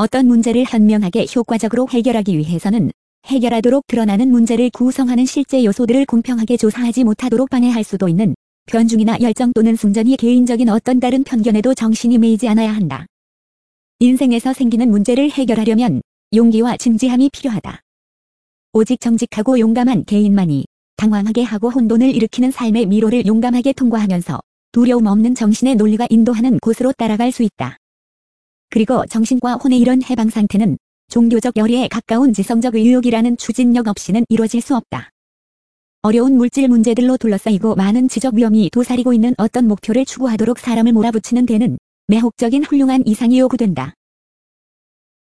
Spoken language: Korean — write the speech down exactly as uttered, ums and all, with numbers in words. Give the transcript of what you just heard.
어떤 문제를 현명하게 효과적으로 해결하기 위해서는 해결하도록 드러나는 문제를 구성하는 실제 요소들을 공평하게 조사하지 못하도록 방해할 수도 있는 변중이나 열정 또는 승전이 개인적인 어떤 다른 편견에도 정신이 매이지 않아야 한다. 인생에서 생기는 문제를 해결하려면 용기와 진지함이 필요하다. 오직 정직하고 용감한 개인만이 당황하게 하고 혼돈을 일으키는 삶의 미로를 용감하게 통과하면서 두려움 없는 정신의 논리가 인도하는 곳으로 따라갈 수 있다. 그리고 정신과 혼의 이런 해방 상태는 종교적 열의에 가까운 지성적 의욕이라는 추진력 없이는 이루어질 수 없다. 어려운 물질 문제들로 둘러싸이고 많은 지적 위험이 도사리고 있는 어떤 목표를 추구하도록 사람을 몰아붙이는 데는 매혹적인 훌륭한 이상이 요구된다.